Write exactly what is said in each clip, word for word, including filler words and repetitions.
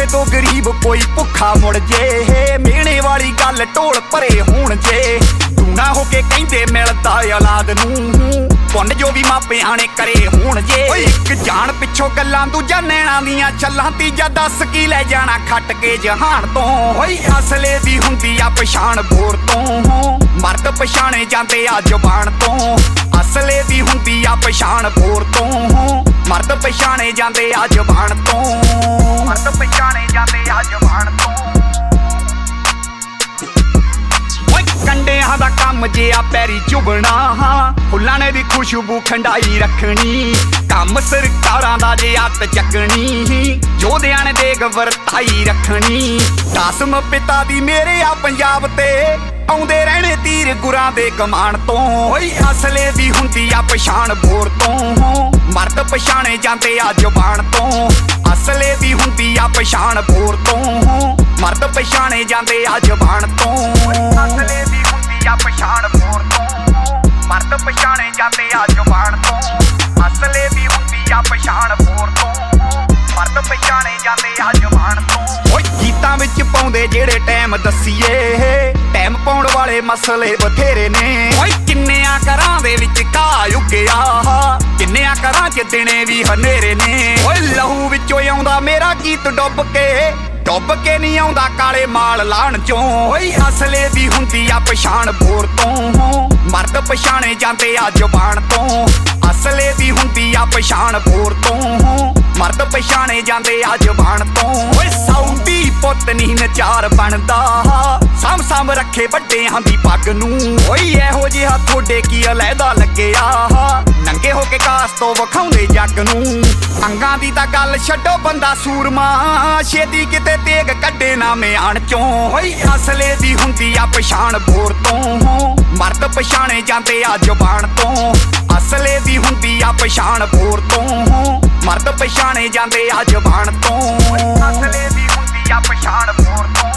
तो गरीब कोई भुखा मुड़ जे, मेहणे वाली गल ढोल भरे होण जे। दूना होके कहंदे मिलदा औलाद नूं, पुन जो भी मापियां ने करे होण जे। इक जान पिछों गल्लां दूजा नैणां दियां चल्लां, तीजा दस की लै जाना खट के जहान तो। ओए असले दी हुंदी आ पछाण बोर तो, मर्द पछाणे जांदे आ जुबान तो। असले दी हुंदी आ पछाण बोर तो, मर्द पछाणे जांदे आ जुबान तो। मर्द पछाणे जांदे आ जुबान तो। कंडियां दा कम जे आ पैरी चुभना, फुल्लां ने भी खुशबू खंडाई रखनी। कम सरकारां दा जे हत्थ चकनी, जोधियां ने देग वरताई रखनी। कसम पिता दी मेरे आ पंजाब ते, आउंदे रहने तीर गुरां दे कमान तो। ओए असले दी हुंदी आ पछाण बोर तो, मर्द पछाणे जांदे आ जुबान तो। असले दी हुंदी आ पछाण बोर तो, मर्द पछाणे जांदे आ जुबान तो। असले दी हुंदी आ पछाण बोर तो, मर्द पछाणे जांदे आ जुबान तो। असले दी हुंदी आ पछाण बोर तो, मर्द पछाणे जांदे आ जुबान तो। ओए गीतां विच पाउंदे जेड़े टैम दस्सीए, टैम पाउण वाले मसले बथेरे ने। ओए किन्नियां घरां दे विच घाह उग्गिया, किन्नियां घरां च दिने भी हनेरे ने। ओए लहू विचों आउंदा मेरा गीत डुੱਬ के, डुੱਬ के नहीं आउंदा काले माल लाण चों। ओए असले दी हुंदी आ पछाण बोर तो, मर्द पछाणे जांदे आ जुबान तो। असले दी हुंदी आ पछाण बोर तो, मर्द पछाणे जांदे आ जुबान तो। ओए सौंदी पुੱਤ नहीं नचार बनदा, साम साम रखे ਵੱਡਿਆਂ ਦੀ ਪੱਗ ਨੂੰ। ओए ਇਹੋ ਜਿਹਾ ਤੁਹਾਡੇ ਕੀ ਅਲੈਦਾ ਲੱਗਿਆ, ਨੰਗੇ ਹੋ ਕੇ ਕਾਸ ਤੋਂ ਵਿਖਾਉਂਦੇ ਜੱਗ ਨੂੰ। ਅੰਗਾਂ ਦੀ ਤਾਂ ਗੱਲ ਛੱਡੋ ਬੰਦਾ ਸੂਰਮਾ, ਛੇਤੀ ਕਿਤੇ ਤੇਗ ਕੱਢੇ ਨਾ ਮਿਆਣ ਚੋਂ। ਓਏ ਅਸਲੇ ਦੀ ਹੁੰਦੀ ਆ ਪਛਾਣ ਬੋਰ ਤੋਂ, ਮਰਦ ਪਛਾਣੇ ਜਾਂਦੇ ਆ ਜ਼ੁਬਾਨ ਤੋਂ। ਅਸਲੇ ਦੀ ਹੁੰਦੀ ਆ ਪਛਾਣ ਬੋਰ ਤੋਂ, ਮਰਦ ਪਛਾਣੇ ਜਾਂਦੇ ਆ ਜ਼ੁਬਾਨ ਤੋਂ। ਅਸਲੇ ਦੀ ਹੁੰਦੀ ਆ ਪਛਾਣ ਬੋਰ ਤੋਂ,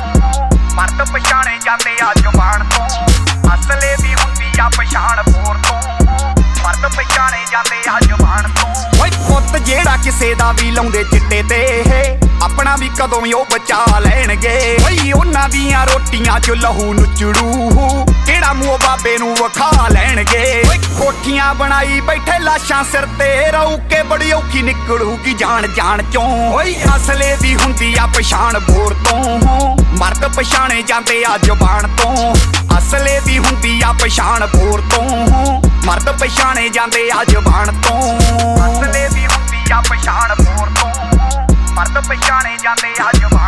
ਮਰਦ ਪਛਾਣੇ ਜਾਂਦੇ ਆ ਜ਼ੁਬਾਨ ਤੋਂ। ਅਸਲੇ ਦੀ ਹੁੰਦੀ ਆ ਪਛਾਣ ਬੋਰ ਤੋਂ, मर्द पछाणे जांदे आ जुबान तो। ओए पुੱਤ जेड़ा किसे दा भी लाउंदे चिट्टे ते, अपना भी कदों ही ओ बचा लैणगे। ओए उन्हां दियां रोटियां च लहू नुचड़ू, केड़ा मूंह बाबे नूं वखा लैणगे। ओए कोठियां बनाई बैठे लाशां सिर ते, रहू के बड़ी औखी निकलूगी जान जान चों। ओए असले दी हुंदी आ पछाण बोर तो, मर्द पछाणे जांदे आ जुबान तो। असले दी हुंदी आ पछाण बोर तो, मर्द पछाणे जांदे आ जुबान तो। असले दी हुंदी आ पछाण बोर तो, मर्द पछाणे जांदे आ जुबान